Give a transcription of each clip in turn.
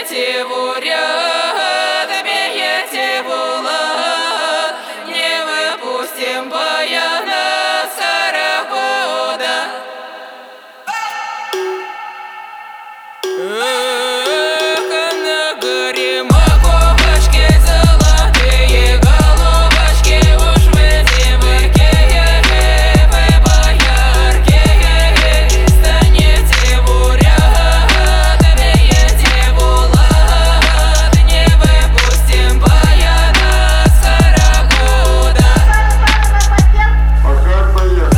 станете бурят, бейте булат, не выпустим баяна сарабода. На горе маковочки золотые головочки, уж вы девки, вы боярки, станете бурят, бейте булат, не выпустим баяна сарабода. Пока поехали.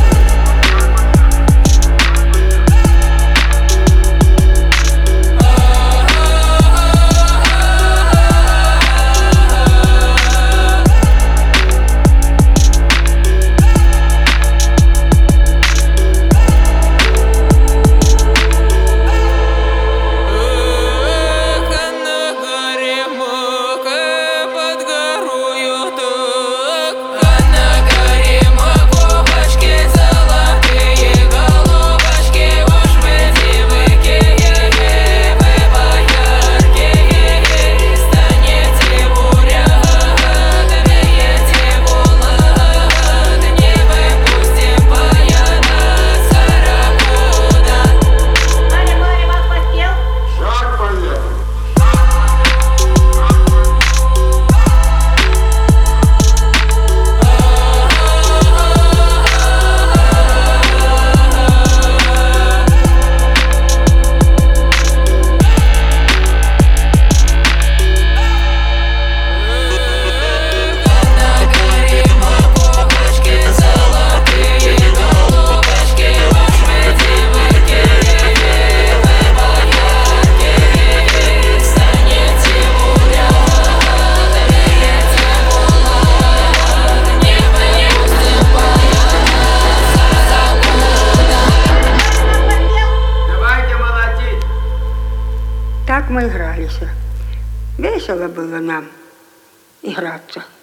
Так мы игрались. Весело было нам играться.